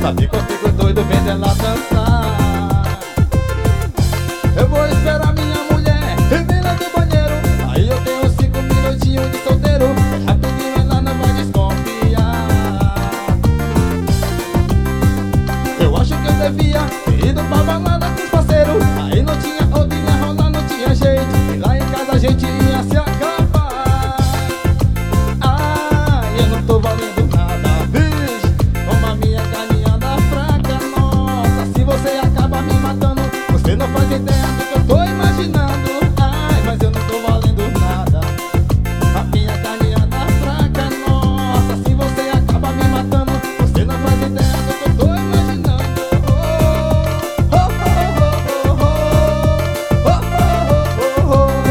Sabe que eu fico doido vendo ela dançar. Eu vou esperar minha mulher vir lá do banheiro. Aí eu tenho 5 minutinhos de solteiro. Rapidinho ela não vai desconfiar. Eu acho que eu devia ter ido pra balada com os parceiros. Aí não tinha outra, ia rolar, não tinha jeito. E lá em casa a gente ia se acabar. Ai, eu não tô valendo nada, bicho. Como a minha caminhada fraca, nossa. Se você acaba me matando, você não faz ideia do que eu tô imaginando. Ai, mas eu não tô valendo nada. A minha caminhada fraca, nossa. Se você acaba me matando, você não faz ideia do que eu tô imaginando. Oh, oh, oh, oh, oh, oh, oh, oh, oh.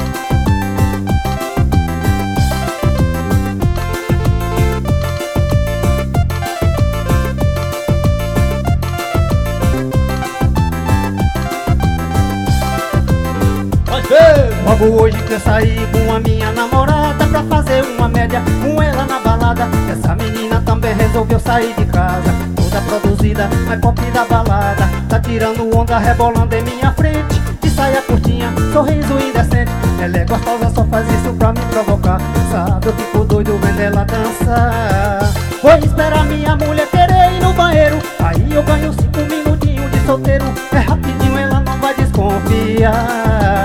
Vai ver! Logo hoje que eu saí com a minha namorada pra fazer uma média com ela na balada. Essa menina também resolveu sair de casa, toda produzida, mais pop da balada. Tá tirando onda, rebolando em minha frente, de saia curtinha, sorriso indecente. Ela é gostosa, só faz isso pra me provocar. Sabe, eu fico doido vendo ela dançar. Vou esperar minha mulher querer ir no banheiro. Aí eu ganho 5 minutinhos de solteiro. É rapidinho, ela não vai desconfiar.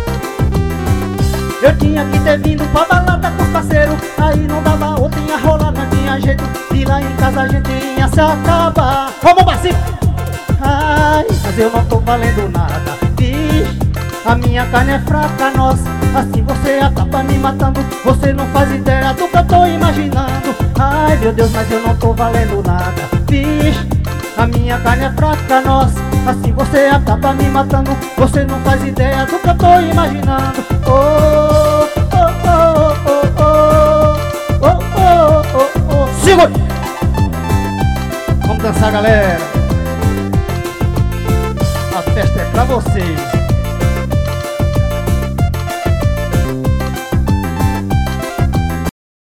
Eu tinha que ter vindo pra balada com os parceiros. Aí não dava outra, ia rolar, não tinha jeito. E lá em casa a gente ia se acabar. Vamos, Marcinho! Ai, mas eu não tô valendo nada, bicho. A minha carne é fraca, nossa. Assim você acaba me matando. Você não faz ideia do que eu tô imaginando. Ai, meu Deus, mas eu não tô valendo nada, bicho. A minha carne é fraca, nossa. Assim você acaba me matando. Você não faz ideia do que eu tô imaginando. Oh, oh, oh, oh, oh, oh, oh, oh, oh. Segura! Vamos dançar, galera. A festa é pra vocês.